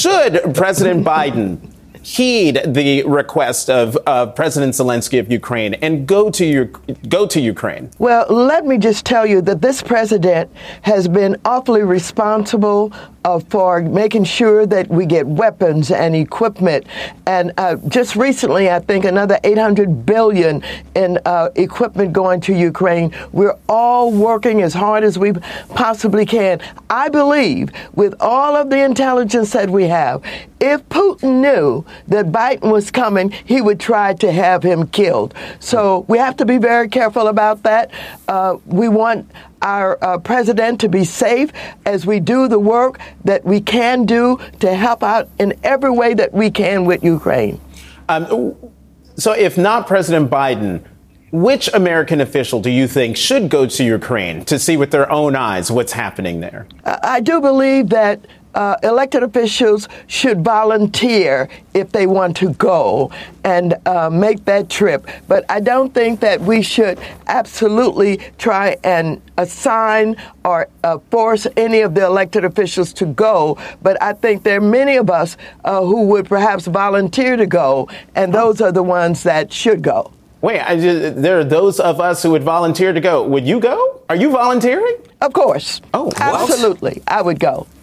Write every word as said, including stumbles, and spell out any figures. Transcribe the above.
should President Biden heed the request of uh, President Zelensky of Ukraine and go to your, go to Ukraine? Well, let me just tell you that this president has been awfully responsible uh, for making sure that we get weapons and equipment. And uh, just recently, I think another eight hundred billion dollars in uh, equipment going to Ukraine. We're all working as hard as we possibly can. I believe with all of the intelligence that we have, if Putin knew that Biden was coming, he would try to have him killed. So we have to be very careful about that. Uh, we want our uh, president to be safe as we do the work that we can do to help out in every way that we can with Ukraine. Um, so if not President Biden, which American official do you think should go to Ukraine to see with their own eyes what's happening there? I do believe that Uh, elected officials should volunteer if they want to go and uh, make that trip. But I don't think that we should absolutely try and assign or uh, force any of the elected officials to go. But I think there are many of us uh, who would perhaps volunteer to go, and those are the ones that should go. Wait, I just, there are those of us who would volunteer to go. Would you go? Are you volunteering? Of course. Oh, absolutely. I would go.